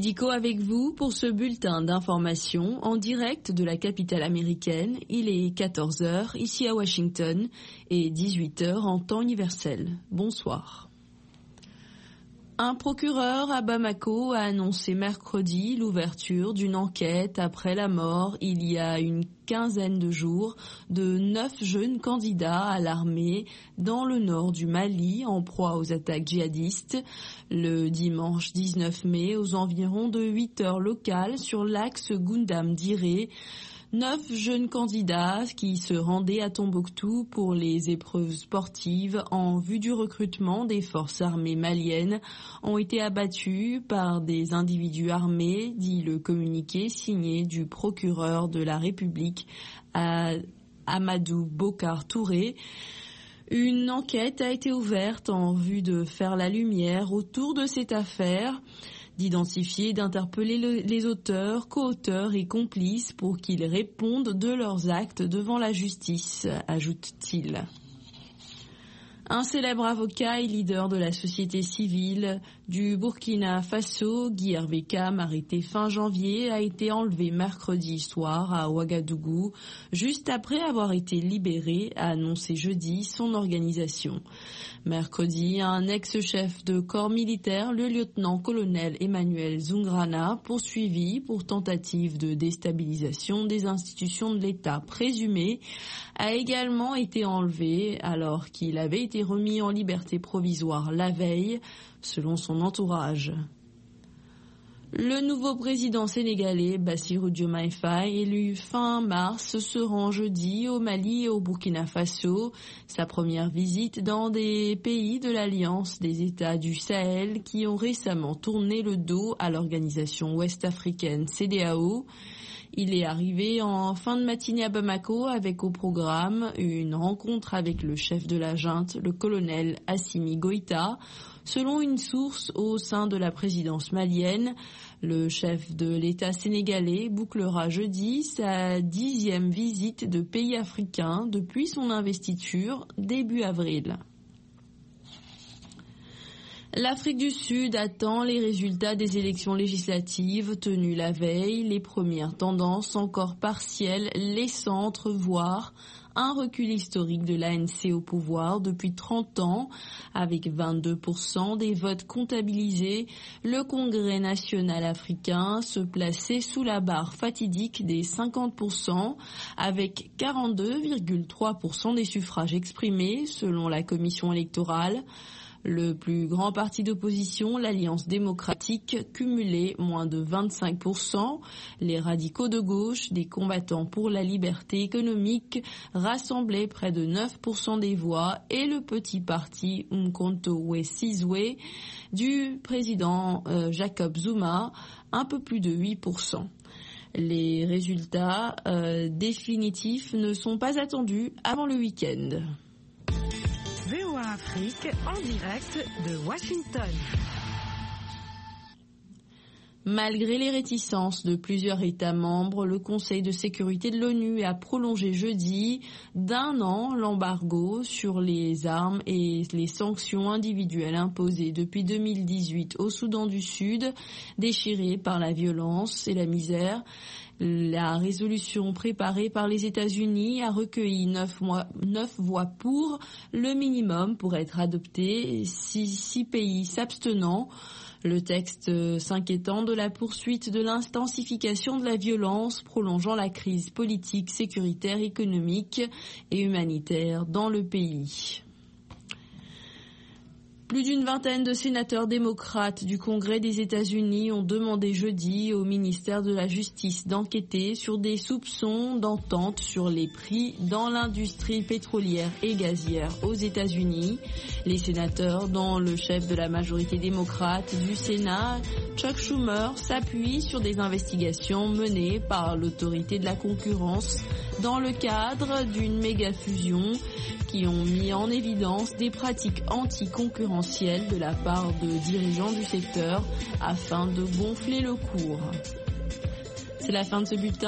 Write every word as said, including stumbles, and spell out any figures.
Dico avec vous pour ce bulletin d'information en direct de la capitale américaine. Il est quatorze heures ici à Washington et dix-huit heures en temps universel. Bonsoir. Un procureur à Bamako a annoncé mercredi l'ouverture d'une enquête après la mort, il y a une quinzaine de jours, de neuf jeunes candidats à l'armée dans le nord du Mali en proie aux attaques djihadistes. Le dimanche dix-neuf mai, aux environs de huit heures locales sur l'axe Goundam-Diré, Neuf jeunes candidats qui se rendaient à Tombouctou pour les épreuves sportives en vue du recrutement des forces armées maliennes ont été abattus par des individus armés, dit le communiqué signé du procureur de la République, Amadou Bokar Touré. Une enquête a été ouverte en vue de faire la lumière autour de cette affaire, d'identifier et d'interpeller le, les auteurs, co-auteurs et complices pour qu'ils répondent de leurs actes devant la justice, ajoute-t-il. Un célèbre avocat et leader de la société civile du Burkina Faso, Guy Hervé Cam, arrêté fin janvier, a été enlevé mercredi soir à Ouagadougou, juste après avoir été libéré, a annoncé jeudi son organisation. Mercredi, un ex-chef de corps militaire, le lieutenant-colonel Emmanuel Zungrana, poursuivi pour tentative de déstabilisation des institutions de l'État présumées, a également été enlevé alors qu'il avait été remis en liberté provisoire la veille, selon son entourage. Le nouveau président sénégalais, Bassirou Diomaye Faye, élu fin mars, se rend jeudi au Mali et au Burkina Faso. Sa première visite dans des pays de l'Alliance des États du Sahel qui ont récemment tourné le dos à l'organisation ouest-africaine C D A O. Il est arrivé en fin de matinée à Bamako avec au programme une rencontre avec le chef de la junte, le colonel Assimi Goïta. Selon une source au sein de la présidence malienne, le chef de l'État sénégalais bouclera jeudi sa dixième visite de pays africains depuis son investiture début avril. L'Afrique du Sud attend les résultats des élections législatives tenues la veille, les premières tendances encore partielles laissant entrevoir un recul historique de l'A N C au pouvoir depuis trente ans. Avec vingt-deux pour cent des votes comptabilisés, le Congrès national africain se plaçait sous la barre fatidique des cinquante pour cent, avec quarante-deux virgule trois pour cent des suffrages exprimés selon la commission électorale. Le plus grand parti d'opposition, l'Alliance démocratique, cumulait moins de vingt-cinq pour cent. Les radicaux de gauche, des combattants pour la liberté économique, rassemblaient près de neuf pour cent des voix et le petit parti Umkhonto we Sizwe du président euh, Jacob Zuma, un peu plus de huit pour cent. Les résultats euh, définitifs ne sont pas attendus avant le week-end. V O A Afrique en direct de Washington. Malgré les réticences de plusieurs États membres, le Conseil de sécurité de l'ONU a prolongé jeudi d'un an l'embargo sur les armes et les sanctions individuelles imposées depuis deux mille dix-huit au Soudan du Sud, déchiré par la violence et la misère. La résolution préparée par les États-Unis a recueilli neuf, mois, neuf voix pour, le minimum pour être adopté, six, six pays s'abstenant. Le texte s'inquiétant de la poursuite de l'intensification de la violence, prolongeant la crise politique, sécuritaire, économique et humanitaire dans le pays. Plus d'une vingtaine de sénateurs démocrates du Congrès des États-Unis ont demandé jeudi au ministère de la Justice d'enquêter sur des soupçons d'entente sur les prix dans l'industrie pétrolière et gazière aux États-Unis. Les sénateurs, dont le chef de la majorité démocrate du Sénat, Chuck Schumer, s'appuient sur des investigations menées par l'autorité de la concurrence dans le cadre d'une méga-fusion qui ont mis en évidence des pratiques anticoncurrentielles de la part de dirigeants du secteur afin de gonfler le cours. C'est la fin de ce bulletin.